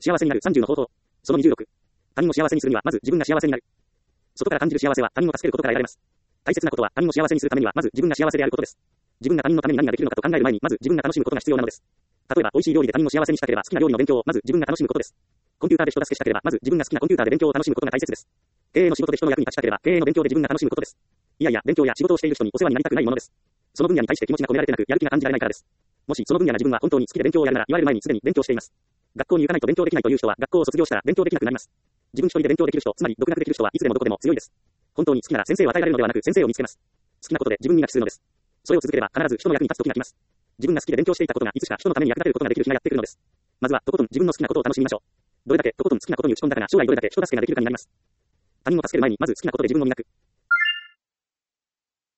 幸せになる30の方法。その26。他人を幸せにするには、まず自分が幸せになる。外から感じる幸せは他人を助けることから得られます。大切なことは他人を幸せにするためには、まず自分が幸せであることです。自分が他人のために何ができるのかと考える前に、まず自分が楽しむことが必要なのです。例えば、美味しい料理で他人を幸せにしたければ、好きな料理の勉強をまず自分が楽しむことです。コンピューターで人助けしたければ、まず自分が好きなコンピューターで勉強を楽しむことが大切です。経営の仕事で人の役に立ちたければ、経営の勉強で自分が楽しむことです。いやいや、勉強や仕事をしている人にお世話になりたくないものです。その分野に対して気持ちが込められてなく、やる気が感じられないからです。もしその分野が自分は本当に好きで勉強をやるなら、言われる前にすでに勉強しています。学校に行かないと勉強できないという人は、学校を卒業したら勉強できなくなります。自分一人で勉強できる人、つまり独学できる人はいつでもどこでも強いです。本当に好きなら先生を与えられるのではなく、先生を見つけます。好きなことで自分磨きするのです。それを続ければ必ず人の役に立つ時が来ます。自分が好きで勉強していたことがいつしか人のために役立てることができる日がやってくるのです。まずはとことん自分の好きなことを楽しみましょう。どれだけとことん好きなことに打ち込んだかが将来どれだけ人助けができるかになります。他人を助ける前にまず好きなことで自分を磨く。